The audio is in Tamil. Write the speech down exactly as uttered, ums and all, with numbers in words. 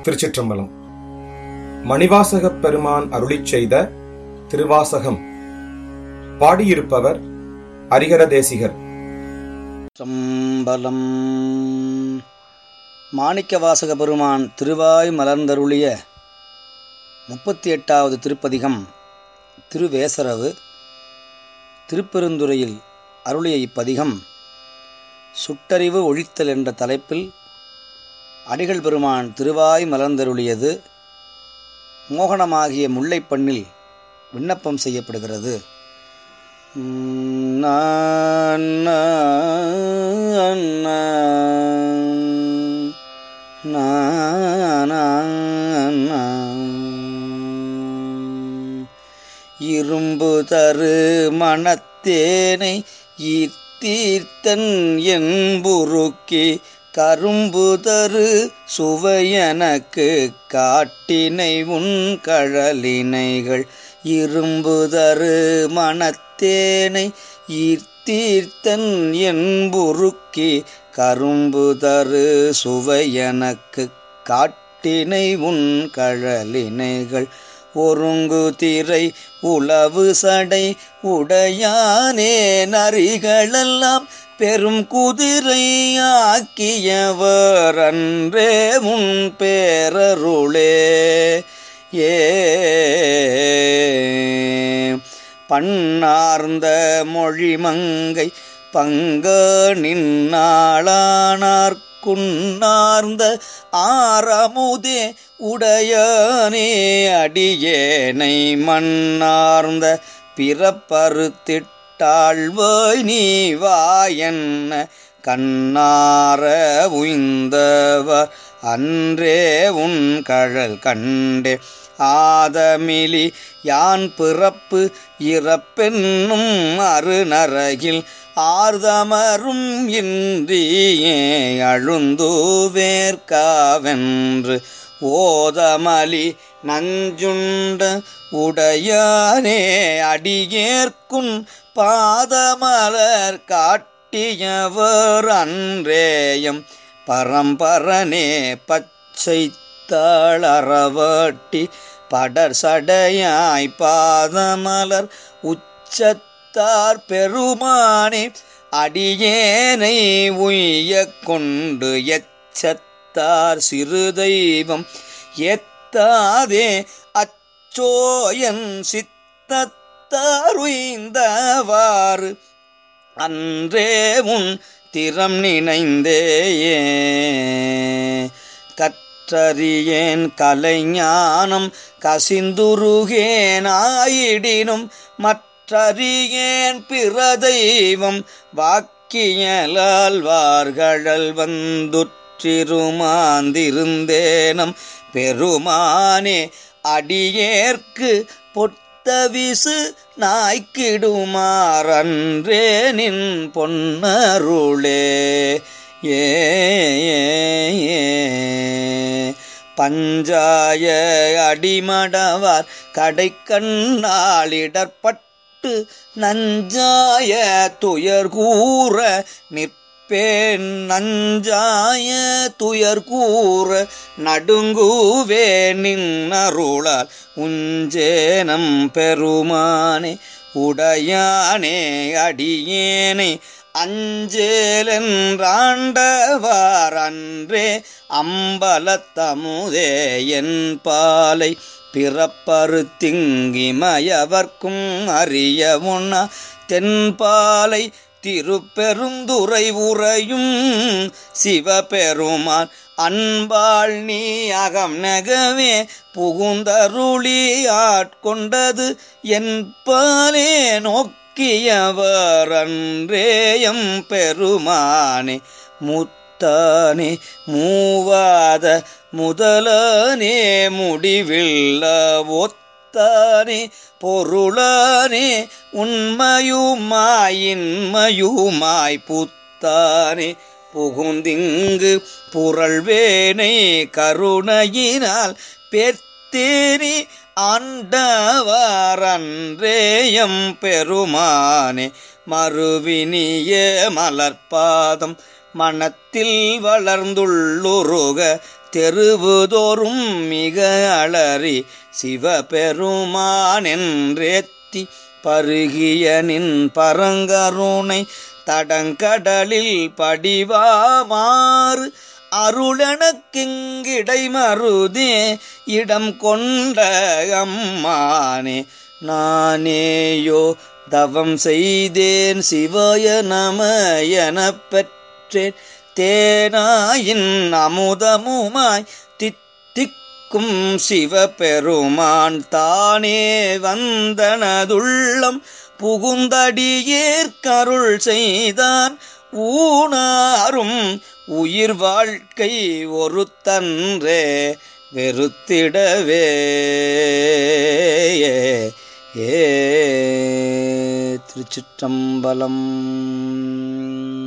திருச்சிற்றம்பலம். மணிவாசகப் பெருமான் அருளிச் செய்த திருவாசகம். பாடியிருப்பவர் ஹரிஹர தேசிகர். சம்பலம். மாணிக்க வாசக பெருமான் திருவாய் மலர்ந்தருளிய முப்பத்தி எட்டாவது திருப்பதிகம் திருவேசரவு. திருப்பெருந்துறையில் அருளிய இப்பதிகம் சுட்டறிவு ஒழித்தல் என்ற தலைப்பில் அடிகள் பெருமான் திருவாய் மலர்ந்தருளியது மோகனமாகிய முல்லைப்பண்ணில் விண்ணப்பம் செய்யப்படுகிறது. இரும்பு தரு மனத்தேனை ஈர்த்தீர்த்தன் என்புருக்கி கரும்பு தரு சுவையனக்கு காட்டினை உன் கழலினைகள். இரும்பு தரு மனத்தேனை ஈர்த்தீர்த்தன் என்புருக்கி கரும்பு தரு சுவையனக்கு காட்டினை உன் கழலினைகள். ஒருங்கு திரை உளவு சடை உடையானே நரிகளெல்லாம் பெரும் குதிரை ஆக்கியவர் அன்றே உன் பேரருளே. ஏ பண்ணார்ந்த மொழிமங்கை பங்க நின்னாளானார் குன்னார்ந்த ஆரமுதே உடையானே அடியேனை மண்ணார்ந்த பிறப்பறுத்திட்டாழ்வாய் நீ வாயன்ன கண்ணார உய்ந்தவர் அன்றே உன் கழல் கண்டே. ஆதமிலி யான் பிறப்பு இறப்பென்னும் அருநரகில் ஆர்தமரும் இன்றியே அழுந்துவேற்காவென்று ஓதமலி நஞ்சுண்ட உடையானே அடியேற்குன் பாதமலர் காட்டியவர் அன்றேயம் பரம்பரனே. பச்சை தாளரவட்டி படர் சடையாய் பாதமலர் உச்சத்தார் பெருமானே அடியேனை உய்ய கொண்டு எச்சத்தார் சிறு தெய்வம் எத்தாதே அச்சோயன் சித்தத்தார் உய்ந்தவாறு அன்றே உன் திறம் நினைந்தேயே. கற்றறியேன் கலைஞானம் கசிந்துருகேன் ஆயிடினும் மற்றறியேன் பிற தெய்வம் வாக்கியலால் வார்கழல் வந்துற்றிருமாந்திருந்தேனம் பெருமானே அடியேற்கு பொத்தவிசு நாய்க்கிடுமாறன்றே நின் பொன்னருளே. ஏ பஞ்சாய அடிமடவார் கடைக்கண்ணாளிடற்பட்டு நஞ்சாய துயர்கூற நிற்பேன் நஞ்சாய துயர்கூற நடுங்குவே நின்னருளால் உஞ்சேனம் பெருமானே உடையானே அடியேனை அஞ்சேலென்றாண்டவார் அன்றே அம்பலத்தமுதே என் பாலை பிறப்பறுத்திங்கிமயவர்க்கும் அறிய உண்ணா தென்பாலை திருப்பெருந்துறை உறையும் சிவபெருமான் அன்பாள் நீ அகம் நகவே புகுந்தருளி ஆட்கொண்டது என் பாலே நோக்கியவர் அன்றேயம் பெருமானே. முத்தானே மூவாத முதலானே முடிவில்ல ஒத்தானே பொருளானே உண்மையுமாயின்மையுமாய் புத்தானே புகுந்திங்கு புரள்வேனை கருணையினால் பெத்தேனி ஆண்டவர் அன்றேயம் பெருமானே. மறுவினிய மலர்பாதம் மனத்தில் வளர்ந்துள்ளுருக தெருவுதோறும் மிக அலறி சிவபெருமான் என்றேத்தி பருகிய நின் பரங்கருணை தடங்கடலில் படிவாமாறு அருளெனக்கிங்கிடை மருதே இடம் கொண்ட அம்மானே. நானேயோ தவம் செய்தேன் சிவாய நம எனப் பெற்றேன் தேனாயின் அமுதமுமாய் தித்திக்கும் சிவபெருமான் தானே வந்தனதுள்ளம் புகுந்தடியேற்கருள் செய்தான் ஊனாரும் உயிர் வாழ்க்கை ஒருத்தன்றே வெறுத்திடவே. ஏ திருச்சிற்றம்பலம்.